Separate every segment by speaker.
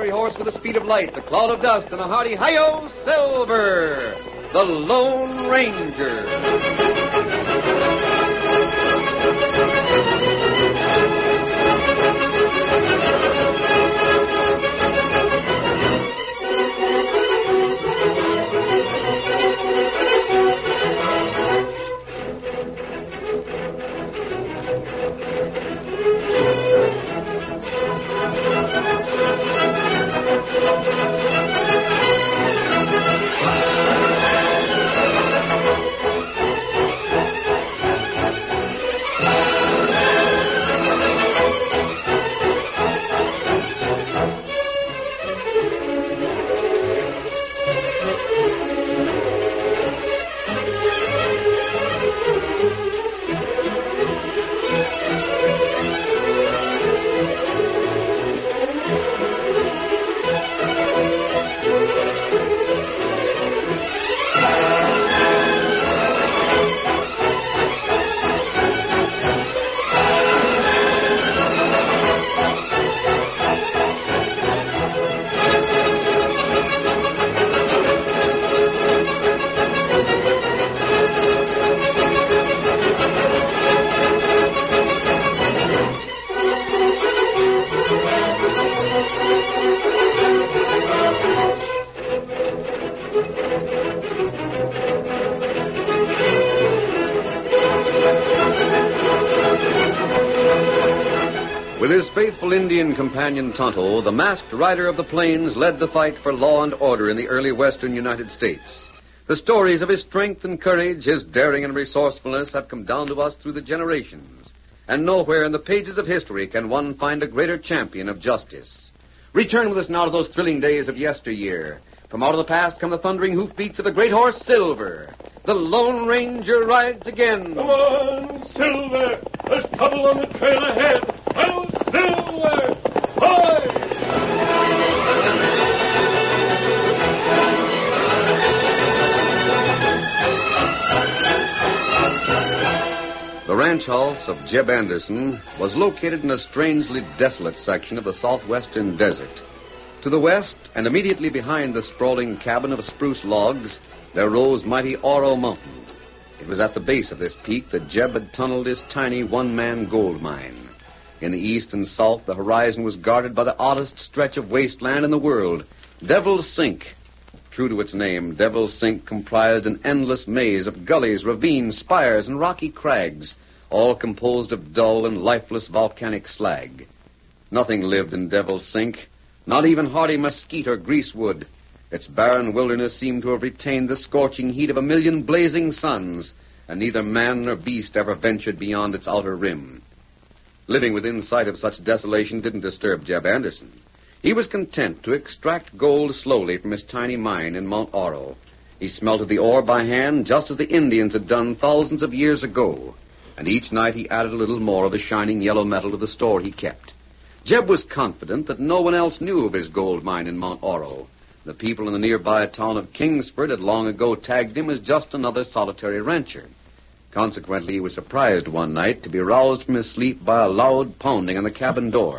Speaker 1: fiery horse with the speed of light, the cloud of dust, and a hearty hi-yo, Silver, the Lone Ranger. With his faithful Indian companion Tonto, the masked rider of the plains led the fight for law and order in the early western United States. The stories of his strength and courage, his daring and resourcefulness have come down to us through the generations. And nowhere in the pages of history can one find a greater champion of justice. Return with us now to those thrilling days of yesteryear. From out of the past come the thundering hoofbeats of the great horse Silver. The Lone Ranger rides again.
Speaker 2: Come on, Silver! There's trouble on the trail ahead! Oh, Silver! Hi!
Speaker 1: The ranch house of Jeb Anderson was located in a strangely desolate section of the southwestern desert. To the west, and immediately behind the sprawling cabin of spruce logs, there rose mighty Oro Mountain. It was at the base of this peak that Jeb had tunneled his tiny one-man gold mine. In the east and south, the horizon was guarded by the oddest stretch of wasteland in the world, Devil's Sink. True to its name, Devil's Sink comprised an endless maze of gullies, ravines, spires, and rocky crags, all composed of dull and lifeless volcanic slag. Nothing lived in Devil's Sink, not even hardy mesquite or greasewood. Its barren wilderness seemed to have retained the scorching heat of 1,000,000 blazing suns, and neither man nor beast ever ventured beyond its outer rim. Living within sight of such desolation didn't disturb Jeb Anderson. He was content to extract gold slowly from his tiny mine in Mount Oro. He smelted the ore by hand just as the Indians had done thousands of years ago, and each night he added a little more of the shining yellow metal to the store he kept. Jeb was confident that no one else knew of his gold mine in Mount Oro. The people in the nearby town of Kingsford had long ago tagged him as just another solitary rancher. Consequently, he was surprised one night to be roused from his sleep by a loud pounding on the cabin door.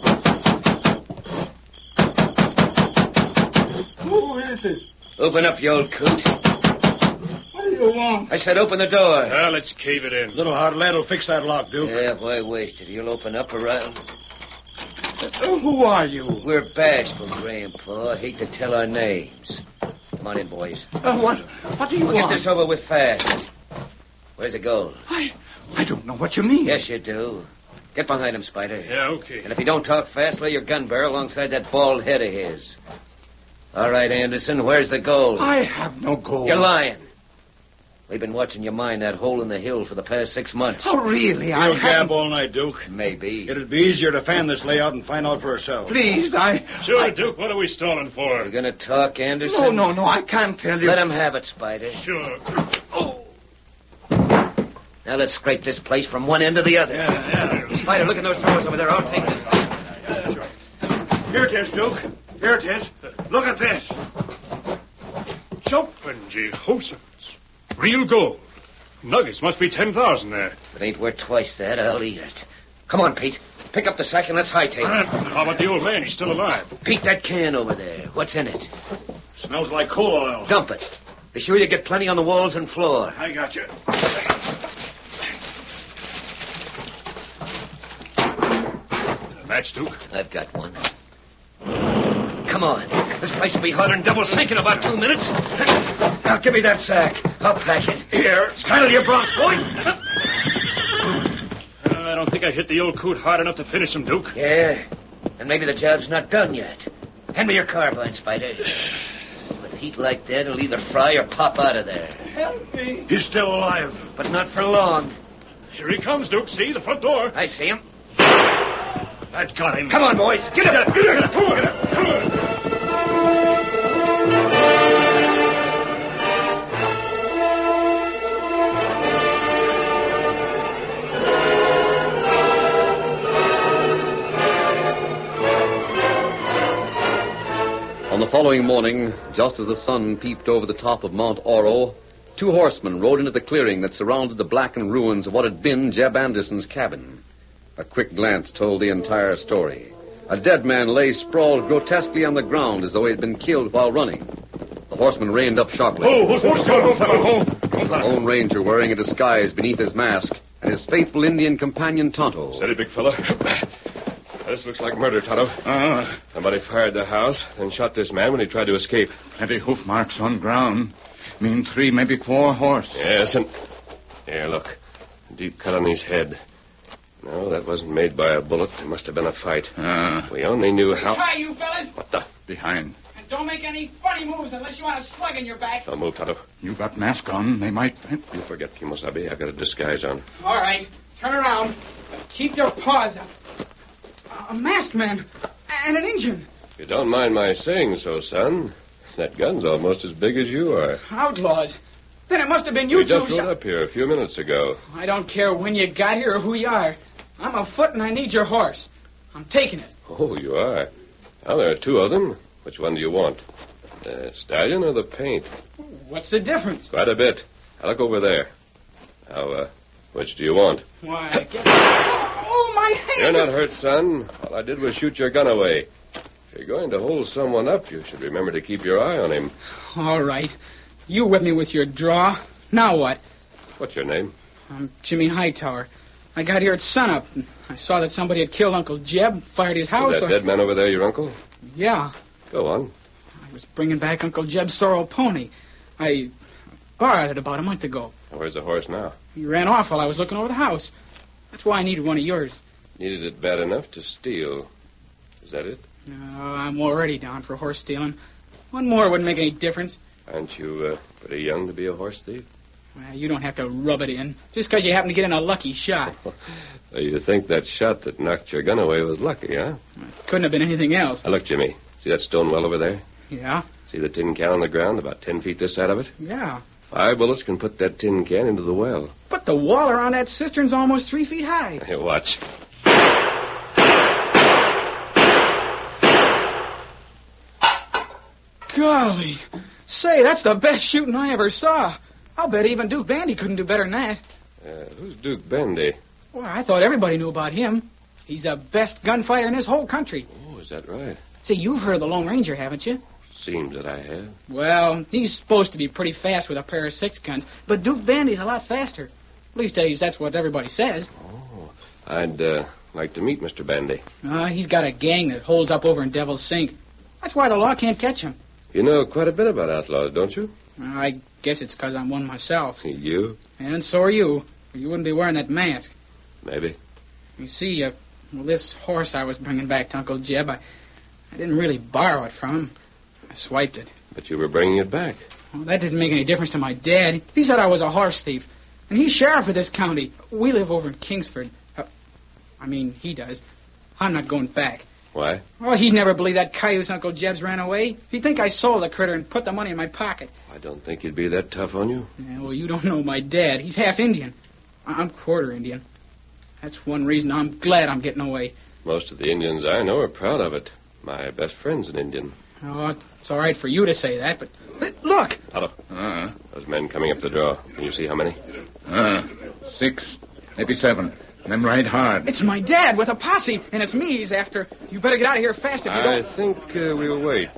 Speaker 3: Who is it?
Speaker 4: Open up, you old coot.
Speaker 3: What do you want?
Speaker 4: I said open the door.
Speaker 2: Well, let's cave it in.
Speaker 3: Little hard lead will fix that lock, Duke.
Speaker 4: Yeah, why waste it? You'll open up around.
Speaker 3: Who are you?
Speaker 4: We're bashful, Grandpa. I hate to tell our names. Come on in, boys.
Speaker 3: What do you
Speaker 4: We'll
Speaker 3: want?
Speaker 4: get this over with fast. Where's the gold?
Speaker 3: I don't know what you mean.
Speaker 4: Yes, you do. Get behind him, Spider.
Speaker 2: Yeah, okay.
Speaker 4: And if you don't talk fast, lay your gun barrel alongside that bald head of his. All right, Anderson, where's the gold?
Speaker 3: I have no gold.
Speaker 4: You're lying. We've been watching you mine that hole in the hill for the past 6 months.
Speaker 3: Oh, really?
Speaker 5: We'll gab all night, Duke.
Speaker 4: Maybe.
Speaker 5: It'd be easier to fan this layout and find out for ourselves.
Speaker 3: Please,
Speaker 2: Sure, Duke, what are we stalling for?
Speaker 4: You gonna talk, Anderson?
Speaker 3: No, I can't tell you.
Speaker 4: Let him have it, Spider.
Speaker 2: Sure.
Speaker 4: Now let's scrape this place from one end to the other.
Speaker 5: Yeah.
Speaker 4: Spider, look at those throwers over there. I'll take this.
Speaker 5: That's right. Here it is, Duke. Here it is. Look at this.
Speaker 2: Jumping Jehoshaphat. Real gold. Nuggets must be 10,000 there.
Speaker 4: If it ain't worth twice that, I'll eat it. Come on, Pete. Pick up the sack and let's hightail it.
Speaker 2: How about the old man? He's still alive.
Speaker 4: Pete, that can over there. What's in it?
Speaker 5: Smells like coal oil.
Speaker 4: Dump it. Be sure you get plenty on the walls and floor.
Speaker 5: I got you.
Speaker 2: Match, Duke.
Speaker 4: I've got one. Come on. This place will be hotter than double sink in about 2 minutes. Now, give me that sack. I'll pack it.
Speaker 5: Here.
Speaker 4: Straddle your bronze, boy.
Speaker 2: I don't think I hit the old coot hard enough to finish him, Duke.
Speaker 4: Yeah, and maybe the job's not done yet. Hand me your carbine, Spider. With heat like that, it'll either fry or pop out of there.
Speaker 5: Help me. He's still alive.
Speaker 4: But not for long.
Speaker 2: Here he comes, Duke. See, the front door.
Speaker 4: I see him.
Speaker 5: That got him.
Speaker 4: Come on, boys. Get up.
Speaker 2: Get up. Come on.
Speaker 1: On the following morning, just as the sun peeped over the top of Mount Oro, 2 horsemen rode into the clearing that surrounded the blackened ruins of what had been Jeb Anderson's cabin. A quick glance told the entire story. A dead man lay sprawled grotesquely on the ground as though he had been killed while running. The horseman reined up sharply.
Speaker 2: What's going on?
Speaker 1: The Lone Ranger wearing a disguise beneath his mask, and his faithful Indian companion Tonto.
Speaker 2: Steady, big fella. This looks like murder, Tonto. Somebody fired the house, then shot this man when he tried to escape.
Speaker 3: Plenty hoof marks on ground. Mean 3, maybe 4 horse.
Speaker 2: Yes, and... Here, look. Deep cut on his head. No, that wasn't made by a bullet. There must have been a fight. We only knew how...
Speaker 6: Try, you fellas.
Speaker 2: What the...
Speaker 3: Behind.
Speaker 6: And don't make any funny moves unless you want a slug in your back.
Speaker 2: Don't move, Tonto.
Speaker 3: You got mask on. They might...
Speaker 2: You forget, Kimosabe. I've got a disguise on.
Speaker 6: All right. Turn around. Keep your paws up. A masked man. And an Injun.
Speaker 2: If you don't mind my saying so, son, that gun's almost as big as you are.
Speaker 6: Outlaws. Then it must have been you
Speaker 2: We
Speaker 6: two.
Speaker 2: just rode up here a few minutes ago.
Speaker 6: I don't care when you got here or who you are. I'm afoot and I need your horse. I'm taking it.
Speaker 2: Oh, you are? Well, there are 2 of them. Which one do you want? The stallion or the paint?
Speaker 6: What's the difference?
Speaker 2: Quite a bit. Now, look over there. Now, which do you want?
Speaker 6: Why, I guess... Oh, my hand!
Speaker 2: You're not hurt, son. All I did was shoot your gun away. If you're going to hold someone up, you should remember to keep your eye on him.
Speaker 6: All right. You whip me with your draw. Now what?
Speaker 2: What's your name?
Speaker 6: I'm Jimmy Hightower. I got here at sunup. And I saw that somebody had killed Uncle Jeb, fired his house.
Speaker 2: Is that dead man over there your uncle?
Speaker 6: Yeah.
Speaker 2: Go on.
Speaker 6: I was bringing back Uncle Jeb's sorrel pony. I borrowed it about a month ago.
Speaker 2: Where's the horse now?
Speaker 6: He ran off while I was looking over the house. That's why I needed one of yours.
Speaker 2: Needed it bad enough to steal. Is that it?
Speaker 6: No, I'm already down for horse stealing. One more wouldn't make any difference.
Speaker 2: Aren't you pretty young to be a horse thief?
Speaker 6: Well, you don't have to rub it in. Just because you happen to get in a lucky shot.
Speaker 2: So you think that shot that knocked your gun away was lucky, huh?
Speaker 6: It couldn't have been anything else.
Speaker 2: Now, look, Jimmy. See that stone well over there?
Speaker 6: Yeah?
Speaker 2: See the tin can on the ground about 10 feet this side of it?
Speaker 6: Yeah.
Speaker 2: 5 bullets can put that tin can into the well.
Speaker 6: But the wall around that cistern's almost 3 feet high.
Speaker 2: Hey, watch.
Speaker 6: Golly. Say, that's the best shooting I ever saw. I'll bet even Duke Bandy couldn't do better than that.
Speaker 2: Who's Duke Bandy?
Speaker 6: Well, I thought everybody knew about him. He's the best gunfighter in this whole country.
Speaker 2: Oh, is that right?
Speaker 6: Say, you've heard of the Lone Ranger, haven't you?
Speaker 2: Seems that I have.
Speaker 6: Well, he's supposed to be pretty fast with a pair of 6 guns, but Duke Bandy's a lot faster. At least that's what everybody says.
Speaker 2: Oh, I'd like to meet Mr. Bandy.
Speaker 6: He's got a gang that holds up over in Devil's Sink. That's why the law can't catch him.
Speaker 2: You know quite a bit about outlaws, don't you?
Speaker 6: I guess it's because I'm one myself.
Speaker 2: You?
Speaker 6: And so are you. You wouldn't be wearing that mask.
Speaker 2: Maybe.
Speaker 6: You see, this horse I was bringing back to Uncle Jeb, I didn't really borrow it from him. I swiped it.
Speaker 2: But you were bringing it back.
Speaker 6: Well, that didn't make any difference to my dad. He said I was a horse thief. And he's sheriff of this county. We live over in Kingsford. He does. I'm not going back.
Speaker 2: Why?
Speaker 6: Oh, he'd never believe that cayuse Uncle Jeb's ran away. He'd think I sold the critter and put the money in my pocket.
Speaker 2: I don't think he'd be that tough on you.
Speaker 6: Yeah, well, you don't know my dad. He's half Indian. I'm quarter Indian. That's one reason I'm glad I'm getting away.
Speaker 2: Most of the Indians I know are proud of it. My best friend's an Indian.
Speaker 6: Oh, it's all right for you to say that, but look!
Speaker 2: Hello. Those men coming up the draw. Can you see how many?
Speaker 3: 6, maybe 7. Then ride hard.
Speaker 6: It's my dad with a posse, and it's me he's after. You better get out of here fast if you don't.
Speaker 2: I think we'll wait.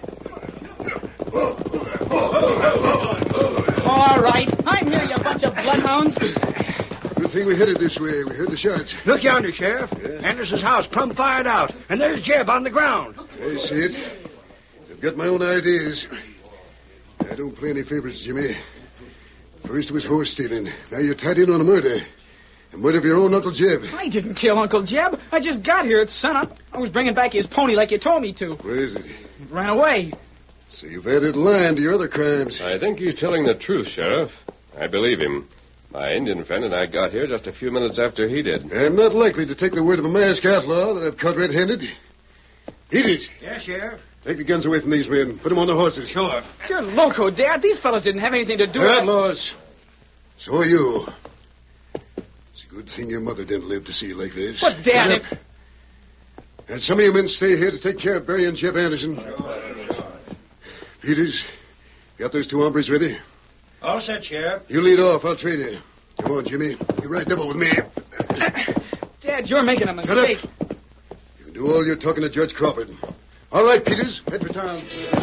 Speaker 6: All right. I'm here, you bunch of bloodhounds.
Speaker 7: Good thing we headed this way. We heard the shots.
Speaker 5: Look yonder, Sheriff. Anderson's house plumb fired out, and there's Jeb on the ground.
Speaker 7: I see it. I've got my own ideas. I don't play any favorites, Jimmy. First it was horse stealing. Now you're tied in on a murder. A murder of your own Uncle Jeb.
Speaker 6: I didn't kill Uncle Jeb. I just got here at sunup. I was bringing back his pony like you told me to.
Speaker 7: Where is it?
Speaker 6: It ran away.
Speaker 7: So you've added line to your other crimes.
Speaker 2: I think he's telling the truth, Sheriff. I believe him. My Indian friend and I got here just a few minutes after he did.
Speaker 7: I'm not likely to take the word of a masked outlaw that I've caught red-handed. Eat it.
Speaker 5: Yes, Sheriff.
Speaker 7: Take the guns away from these men. Put them on the horses.
Speaker 5: Sure.
Speaker 6: You're loco, Dad. These fellas didn't have anything to do
Speaker 7: They're
Speaker 6: with it.
Speaker 7: outlaws. So are you. It's a good thing your mother didn't live to see you like this.
Speaker 6: But, Dad,
Speaker 7: Get up. And some of you men stay here to take care of Barry and Jeb Anderson. Peters, got those two hombres ready?
Speaker 5: All set, Sheriff.
Speaker 7: You lead off. I'll train you. Come on, Jimmy. You ride double with me.
Speaker 6: Dad, you're making a
Speaker 7: Shut up.
Speaker 6: mistake.
Speaker 7: You can do all your talking to Judge Crawford. All right, Peters. Head for town.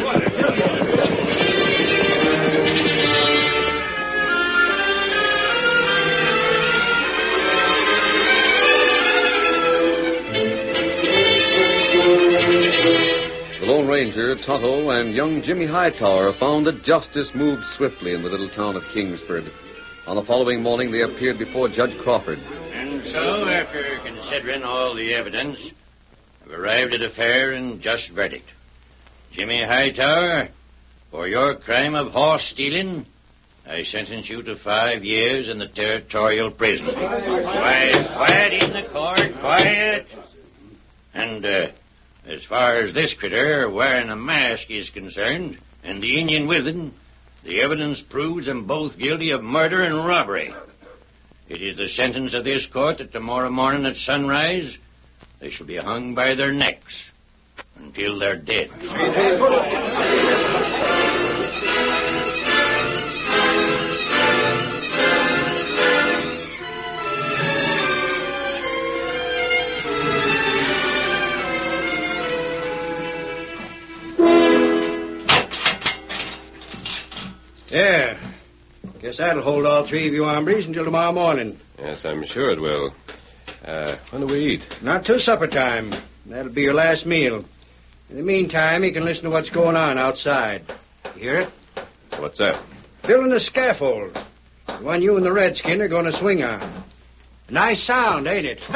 Speaker 1: The Lone Ranger, Tonto, and young Jimmy Hightower found that justice moved swiftly in the little town of Kingsford. On the following morning, they appeared before Judge Crawford.
Speaker 8: And so, after considering all the evidence, I've arrived at a fair and just verdict. Jimmy Hightower, for your crime of horse stealing, I sentence you to 5 years in the territorial prison. Quiet in the court, quiet. And, as far as this critter wearing a mask is concerned, and the Indian with him, the evidence proves them both guilty of murder and robbery. It is the sentence of this court that tomorrow morning at sunrise, they shall be hung by their necks until they're dead.
Speaker 5: Yeah. Guess that'll hold all three of you hombres until tomorrow morning.
Speaker 2: Yes, I'm sure it will. When do we eat?
Speaker 5: Not till supper time. That'll be your last meal. In the meantime, you can listen to what's going on outside. You hear it?
Speaker 2: What's that?
Speaker 5: Building a scaffold. The one you and the redskin are going to swing on. Nice sound, ain't it?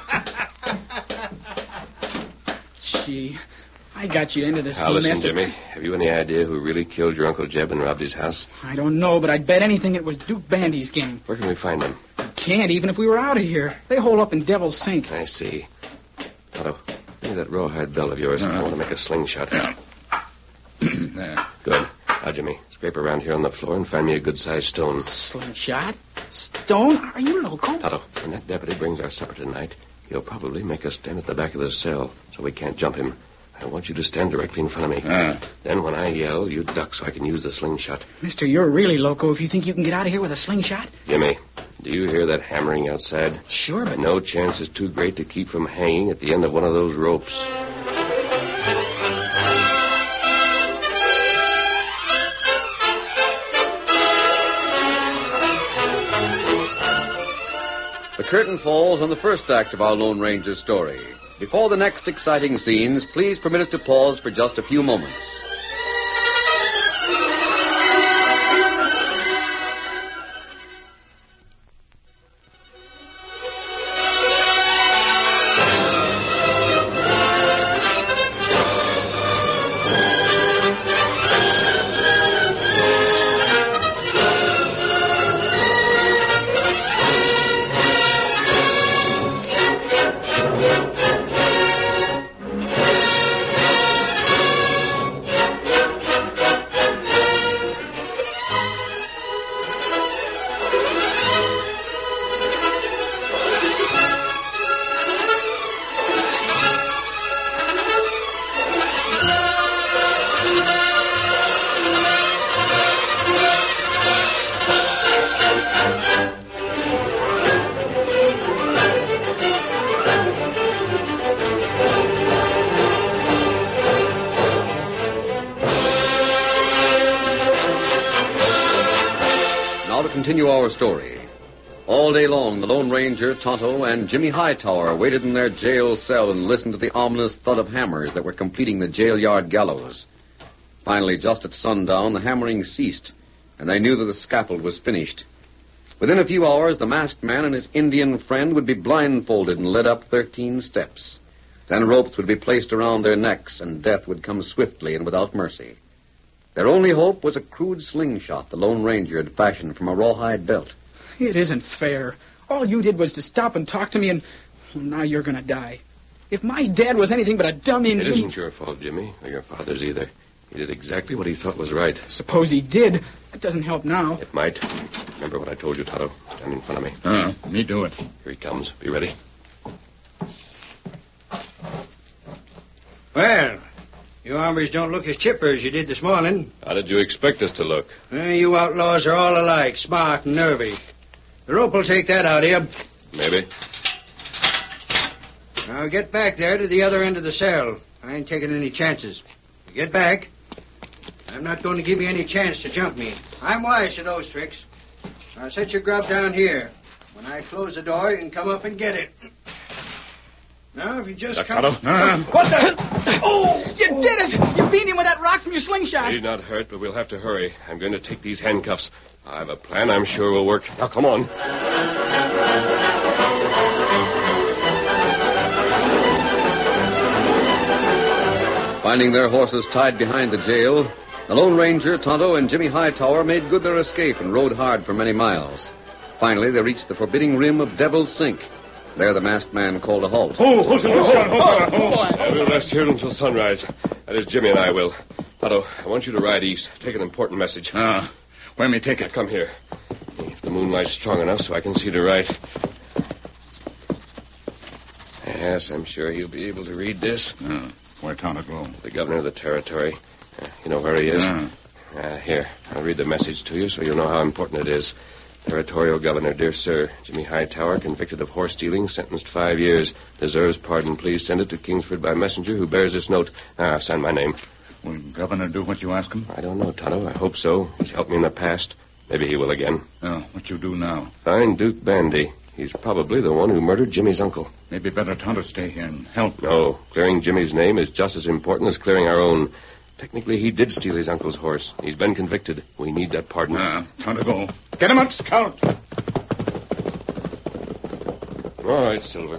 Speaker 6: Gee, I got you into this
Speaker 2: Now, listen,
Speaker 6: mess.
Speaker 2: Jimmy. Have you any idea who really killed your Uncle Jeb and robbed his house?
Speaker 6: I don't know, but I'd bet anything it was Duke Bandy's gang.
Speaker 2: Where can we find them?
Speaker 6: Can't, even if we were out of here. They hole up in Devil's Sink.
Speaker 2: I see. Otto, give me that rawhide belt of yours. I want to make a slingshot.
Speaker 3: There.
Speaker 2: Good. Now, Jimmy, scrape around here on the floor and find me a good-sized stone.
Speaker 6: Slingshot? Stone? Are you loco?
Speaker 2: Otto, when that deputy brings our supper tonight, he'll probably make us stand at the back of the cell so we can't jump him. I want you to stand directly in front of me. Then when I yell, you duck so I can use the slingshot.
Speaker 6: Mister, you're really loco if you think you can get out of here with a slingshot.
Speaker 2: Jimmy, do you hear that hammering outside?
Speaker 6: Sure, but...
Speaker 2: No chance is too great to keep from hanging at the end of one of those ropes.
Speaker 1: The curtain falls on the first act of our Lone Ranger story. Before the next exciting scenes, please permit us to pause for just a few moments. continue our story. All day long, the Lone Ranger, Tonto, and Jimmy Hightower waited in their jail cell and listened to the ominous thud of hammers that were completing the jail yard gallows. Finally, just at sundown, the hammering ceased, and they knew that the scaffold was finished. Within a few hours, the masked man and his Indian friend would be blindfolded and led up 13 steps. Then ropes would be placed around their necks, and death would come swiftly and without mercy. Their only hope was a crude slingshot the Lone Ranger had fashioned from a rawhide belt.
Speaker 6: It isn't fair. All you did was to stop and talk to me, and now you're going to die. If my dad was anything but a dumb Indian...
Speaker 2: It isn't your fault, Jimmy, or your father's either. He did exactly what he thought was right.
Speaker 6: Suppose he did. That doesn't help now.
Speaker 2: It might. Remember what I told you, Tonto. Stand in front of me.
Speaker 3: Me do it.
Speaker 2: Here he comes. Be ready.
Speaker 5: Well, you hombres don't look as chipper as you did this morning.
Speaker 2: How did you expect us to look?
Speaker 5: You outlaws are all alike, smart and nervy. The rope will take that out of you.
Speaker 2: Maybe.
Speaker 5: Now get back there to the other end of the cell. I ain't taking any chances. Get back. I'm not going to give you any chance to jump me. I'm wise to those tricks. Now set your grub down here. When I close the door, you can come up and get it. Now, if you just come...
Speaker 3: What
Speaker 5: the...
Speaker 6: Oh! You did it! You beat him with that rock from your slingshot.
Speaker 2: He's not hurt, but we'll have to hurry. I'm going to take these handcuffs. I have a plan I'm sure will work. Now, come on.
Speaker 1: Finding their horses tied behind the jail, the Lone Ranger, Tonto, and Jimmy Hightower made good their escape and rode hard for many miles. Finally, they reached the forbidding rim of Devil's Sink. There, the masked man called a halt.
Speaker 3: Hold on.
Speaker 2: We'll rest here until sunrise. That is, Jimmy and I will. Tonto, I want you to ride east. Take an important message.
Speaker 3: Where may take it?
Speaker 2: Come here. If the moonlight's strong enough so I can see to right. Yes, I'm sure he'll be able to read this.
Speaker 3: Where Tonto go?
Speaker 2: The governor of the territory. You know where he is? Here, I'll read the message to you so you'll know how important it is. Territorial Governor, dear sir, Jimmy Hightower, convicted of horse stealing, sentenced 5 years. Deserves pardon. Please send it to Kingsford by messenger who bears this note. Sign my name.
Speaker 3: Will Governor do what you ask him?
Speaker 2: I don't know, Tonto. I hope so. He's helped me in the past. Maybe he will again.
Speaker 3: What you do now?
Speaker 2: Find Duke Bandy. He's probably the one who murdered Jimmy's uncle.
Speaker 3: Maybe better Tonto stay here and help.
Speaker 2: No, clearing Jimmy's name is just as important as clearing our own. Technically, he did steal his uncle's horse. He's been convicted. We need that pardon.
Speaker 3: Tonto go. Get him up, Scout.
Speaker 2: All right, Silver.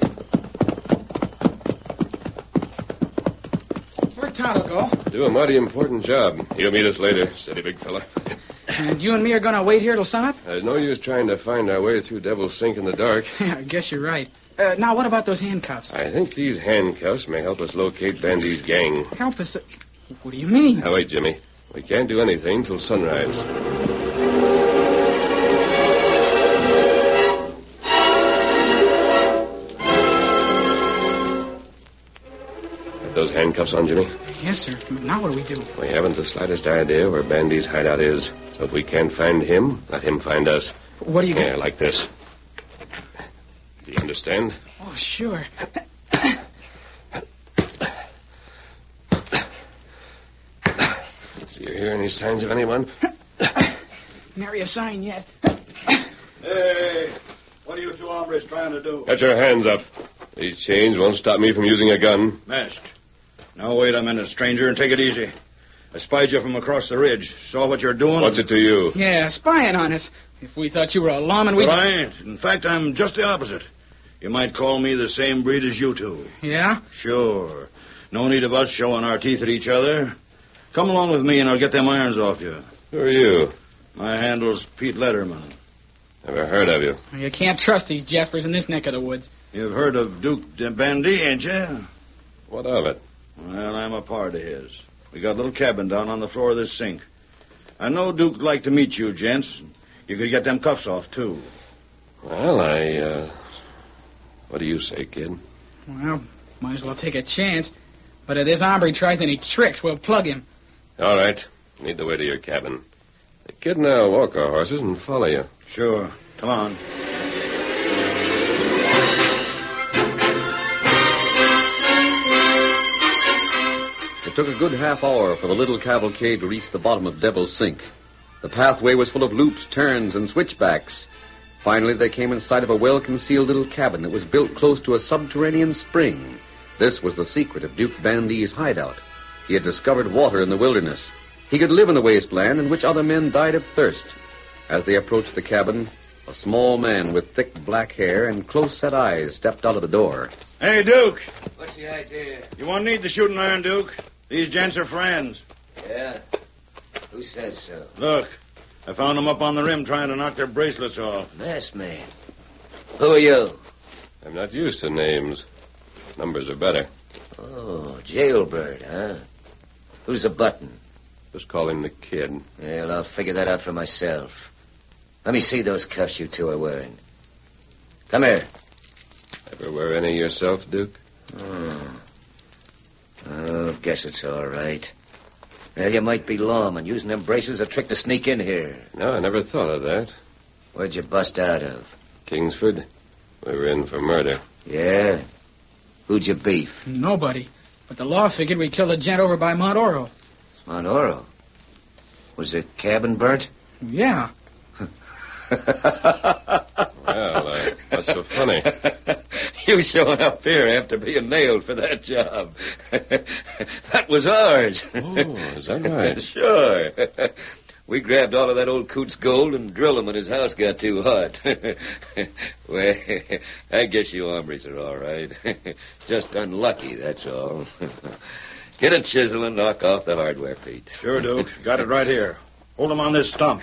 Speaker 6: Where'd Tonto go?
Speaker 2: Do a mighty important job. He'll meet us later. Steady, big fella.
Speaker 6: And you and me are going to wait here till sunup?
Speaker 2: There's no use trying to find our way through Devil's Sink in the dark.
Speaker 6: Yeah, I guess you're right. Now, what about those handcuffs?
Speaker 2: I think these handcuffs may help us locate Bandy's gang.
Speaker 6: Help us? What do you mean?
Speaker 2: Now, wait, Jimmy. We can't do anything till sunrise. Got those handcuffs on, Jimmy?
Speaker 6: Yes, sir. Now what do we do?
Speaker 2: We haven't the slightest idea where Bandy's hideout is. So if we can't find him, let him find us.
Speaker 6: What do you...
Speaker 2: Yeah, like this. Do you understand?
Speaker 6: Oh, sure.
Speaker 2: Do you hear any signs of anyone?
Speaker 6: Nary a sign yet.
Speaker 9: Hey, what are you two hombres trying to do?
Speaker 2: Get your hands up. These chains won't stop me from using a gun.
Speaker 9: Masked. Now wait a minute, stranger, and take it easy. I spied you from across the ridge. Saw what you're doing.
Speaker 2: What's it to you?
Speaker 6: Yeah, spying on us. If we thought you were a lawman, we'd...
Speaker 9: But I ain't. In fact, I'm just the opposite. You might call me the same breed as you two.
Speaker 6: Yeah?
Speaker 9: Sure. No need of us showing our teeth at each other. Come along with me and I'll get them irons off you.
Speaker 2: Who are you?
Speaker 9: My handle's Pete Letterman.
Speaker 2: Never heard of you.
Speaker 6: You can't trust these jaspers in this neck of the woods.
Speaker 9: You've heard of Duke Bandy, ain't you?
Speaker 2: What of it?
Speaker 9: Well, I'm a part of his. We got a little cabin down on the floor of this sink. I know Duke'd like to meet you, gents. You could get them cuffs off, too.
Speaker 2: Well, what do you say, kid?
Speaker 6: Well, might as well take a chance. But if this hombre tries any tricks, we'll plug him.
Speaker 2: All right. Lead the way to your cabin. The kid and I'll walk our horses and follow you.
Speaker 9: Sure. Come on.
Speaker 1: It took a good half hour for the little cavalcade to reach the bottom of Devil's Sink. The pathway was full of loops, turns, and switchbacks. Finally, they came in sight of a well-concealed little cabin that was built close to a subterranean spring. This was the secret of Duke Bandee's hideout. He had discovered water in the wilderness. He could live in the wasteland in which other men died of thirst. As they approached the cabin, a small man with thick black hair and close-set eyes stepped out of the door.
Speaker 9: Hey, Duke.
Speaker 4: What's the idea?
Speaker 9: You won't need the shooting iron, Duke. These gents are friends.
Speaker 4: Yeah? Who says so?
Speaker 9: Look, I found them up on the rim trying to knock their bracelets off.
Speaker 4: Masked man. Who are you?
Speaker 2: I'm not used to names. Numbers are better.
Speaker 4: Oh, jailbird, huh? Who's the button?
Speaker 2: Just call him the Kid.
Speaker 4: Well, I'll figure that out for myself. Let me see those cuffs you two are wearing. Come here.
Speaker 2: Ever wear any yourself, Duke?
Speaker 4: Oh, guess it's all right. Well, you might be lawman. Using them braces a trick to sneak in here.
Speaker 2: No, I never thought of that.
Speaker 4: Where'd you bust out of?
Speaker 2: Kingsford. We were in for murder.
Speaker 4: Yeah? Who'd you beef?
Speaker 6: Nobody. But the law figured we killed a gent over by Mount Oro.
Speaker 4: Mount Oro? Was the cabin burnt?
Speaker 6: Yeah.
Speaker 2: Well, what's so funny?
Speaker 4: You showing up here after being nailed for that job. That was ours.
Speaker 2: Oh, is that right?
Speaker 4: Sure. We grabbed all of that old coot's gold and drilled him when his house got too hot. Well, I guess you hombres are all right. Just unlucky, that's all. Get a chisel and knock off the hardware, Pete.
Speaker 9: Sure, Duke. Got it right here. Hold him on this stump.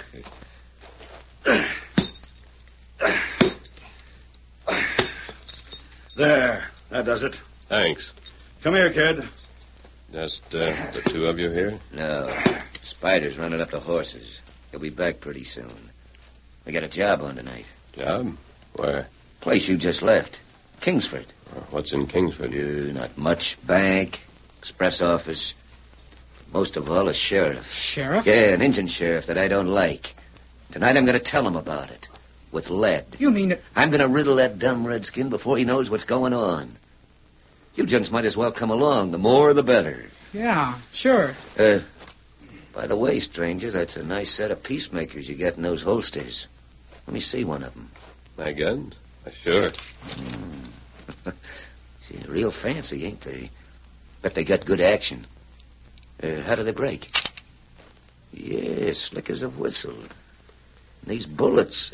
Speaker 9: There. That does it.
Speaker 2: Thanks.
Speaker 9: Come here, kid.
Speaker 2: Just the two of you here?
Speaker 4: No. Spider's running up the horses. He'll be back pretty soon. We got a job on tonight.
Speaker 2: Job? Where?
Speaker 4: Place you just left. Kingsford.
Speaker 2: What's in Kingsford?
Speaker 4: Not much. Bank, express office. Most of all, a sheriff.
Speaker 6: Sheriff?
Speaker 4: Yeah, an Injun sheriff that I don't like. Tonight I'm going to tell him about it. With lead.
Speaker 6: You mean it?
Speaker 4: I'm going to riddle that dumb redskin before he knows what's going on. You gents might as well come along. The more, the better.
Speaker 6: Yeah, sure.
Speaker 4: By the way, stranger, that's a nice set of peacemakers you got in those holsters. Let me see one of them.
Speaker 2: My guns? Sure.
Speaker 4: See, real fancy, ain't they? Bet they got good action. How do they break? Yeah, slick as a whistle. And these bullets,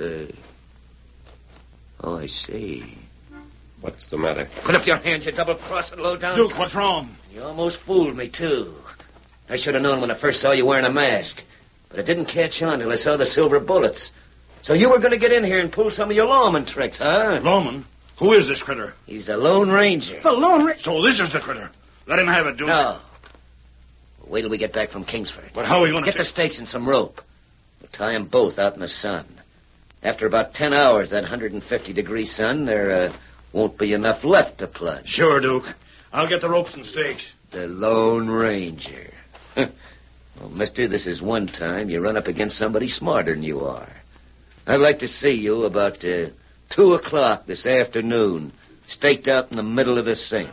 Speaker 4: Oh, I see.
Speaker 2: What's the matter?
Speaker 4: Put up your hands, you double-crossing low-down.
Speaker 9: Duke, what's wrong?
Speaker 4: You almost fooled me, too. I should have known when I first saw you wearing a mask. But it didn't catch on till I saw the silver bullets. So you were going to get in here and pull some of your lawman tricks, huh?
Speaker 9: Lawman? Who is this critter?
Speaker 4: He's the Lone Ranger.
Speaker 6: The Lone Ranger?
Speaker 9: So this is the critter. Let him have it, Duke.
Speaker 4: No. Wait till we get back from Kingsford.
Speaker 9: But how are we going to...
Speaker 4: Get the stakes and some rope. We'll tie them both out in the sun. After about 10 hours, that 150-degree sun, there won't be enough left to plunge.
Speaker 9: Sure, Duke. I'll get the ropes and stakes.
Speaker 4: The Lone Ranger. Well, mister, this is one time you run up against somebody smarter than you are. I'd like to see you about 2 o'clock this afternoon, staked out in the middle of the sink.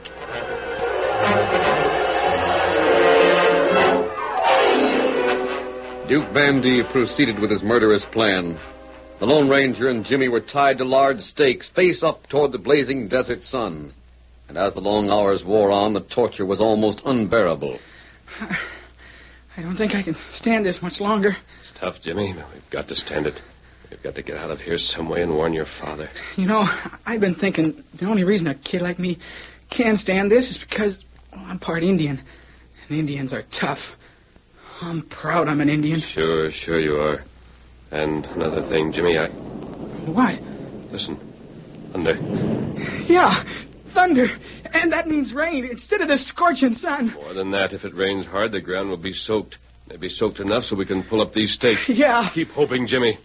Speaker 1: Duke Bandee proceeded with his murderous plan. The Lone Ranger and Jimmy were tied to large stakes, face up toward the blazing desert sun. And as the long hours wore on, the torture was almost unbearable.
Speaker 6: I don't think I can stand this much longer.
Speaker 2: It's tough, Jimmy, but we've got to stand it. We've got to get out of here some way and warn your father.
Speaker 6: You know, I've been thinking the only reason a kid like me can stand this is because I'm part Indian. And Indians are tough. I'm proud I'm an Indian.
Speaker 2: Sure you are. And another thing, Jimmy,
Speaker 6: What?
Speaker 2: Listen. Thunder.
Speaker 6: Yeah, thunder. And that means rain instead of the scorching sun.
Speaker 2: More than that, if it rains hard, the ground will be soaked. Maybe soaked enough so we can pull up these stakes.
Speaker 6: Yeah.
Speaker 2: Keep hoping, Jimmy.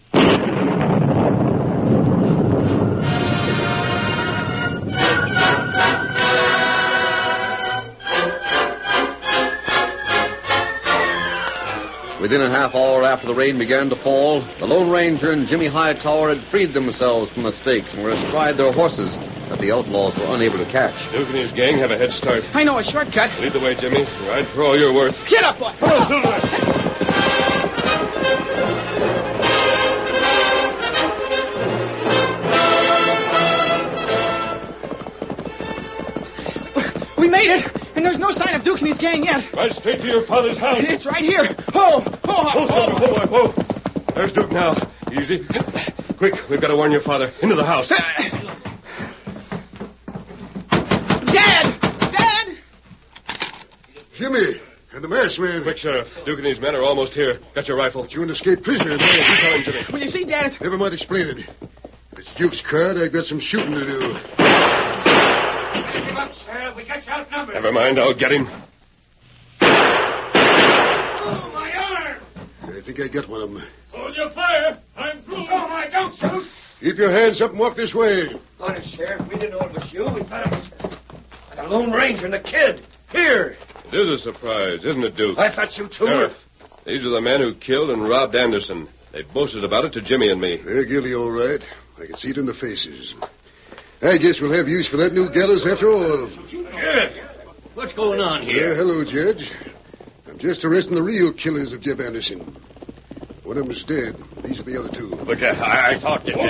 Speaker 1: Within a half hour after the rain began to fall, the Lone Ranger and Jimmy Hightower had freed themselves from the stakes and were astride their horses that the outlaws were unable to catch.
Speaker 2: Duke and his gang have a head start.
Speaker 6: I know a shortcut.
Speaker 2: Lead the way, Jimmy. Ride for all you're worth.
Speaker 6: Get up, boy.
Speaker 2: Come on, Silver.
Speaker 6: We made it, and there's no sign of Duke and his gang yet.
Speaker 2: Right straight to your father's house.
Speaker 6: It's right here. Whoa.
Speaker 2: Whoa. There's Duke now. Easy. Quick, we've got to warn your father. Into the house.
Speaker 6: Dad!
Speaker 7: Jimmy, and the masked man.
Speaker 2: Quick, Sheriff. Duke and his men are almost here. Got your rifle.
Speaker 7: You're an escaped prisoner, man.
Speaker 2: You tell him, Jimmy.
Speaker 6: Well, you see, Dad,
Speaker 7: Never mind explaining. If it's Duke's crowd, I've got some shooting to do.
Speaker 3: Give up, Sheriff. We got you outnumbered.
Speaker 2: Never mind, I'll get him.
Speaker 3: Oh, my arm!
Speaker 7: I think I got one of them.
Speaker 3: Hold your fire. I'm through. Oh, my, don't shoot.
Speaker 7: Keep your hands up and walk this way.
Speaker 5: Honest, Sheriff, we didn't know it was you. We thought it was the Lone Ranger and the kid. Here.
Speaker 2: It is a surprise, isn't it, Duke?
Speaker 5: I thought you two
Speaker 2: Sheriff, these are the men who killed and robbed Anderson. They boasted about it to Jimmy and me.
Speaker 7: They're guilty, all right. I can see it in the faces. I guess we'll have use for that new gallows after all.
Speaker 8: Sheriff, what's going on here?
Speaker 7: Yeah, hello, Judge. I'm just arresting the real killers of Jeb Anderson. One of them's dead. These are the other two.
Speaker 8: But I thought that...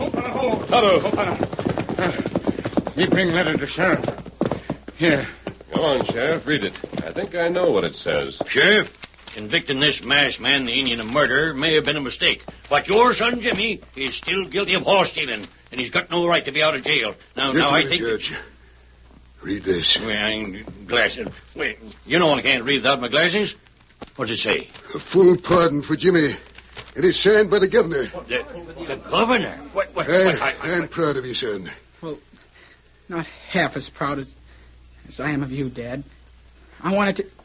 Speaker 3: Me bring letter to Sheriff. Here.
Speaker 2: Go on, Sheriff, read it. I think I know what it says.
Speaker 8: Sheriff, convicting this masked man, the Indian, of murder may have been a mistake. But your son, Jimmy, is still guilty of horse stealing, and he's got no right to be out of jail. Now, I think...
Speaker 7: Judge. Read this.
Speaker 8: Glasses. Wait, you know I can't read without my glasses. What's it say?
Speaker 7: A full pardon for Jimmy. It is signed by the governor.
Speaker 8: The governor?
Speaker 7: I'm proud of you, son.
Speaker 6: Well, not half as proud as I am of you, Dad. I wanted to...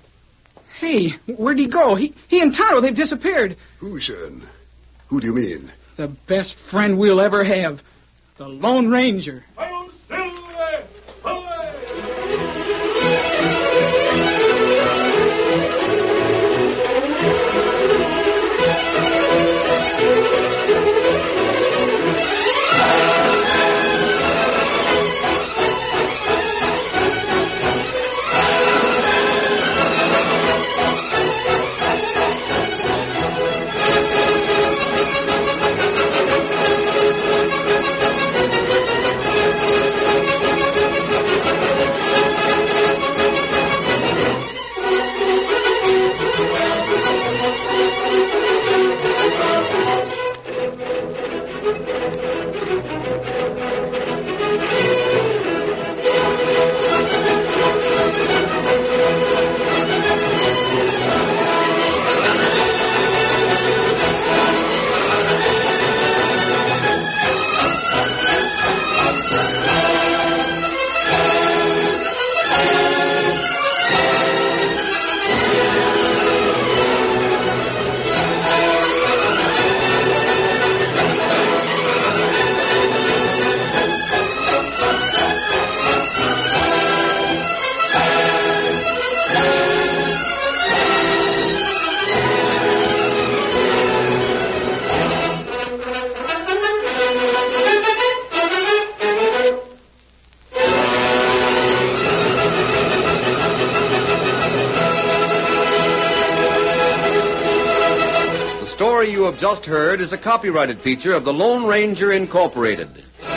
Speaker 6: Hey, where'd he go? He and Tonto, they've disappeared.
Speaker 7: Who, son? Who do you mean?
Speaker 6: The best friend we'll ever have. The Lone Ranger.
Speaker 1: The story you have just heard is a copyrighted feature of the Lone Ranger Incorporated.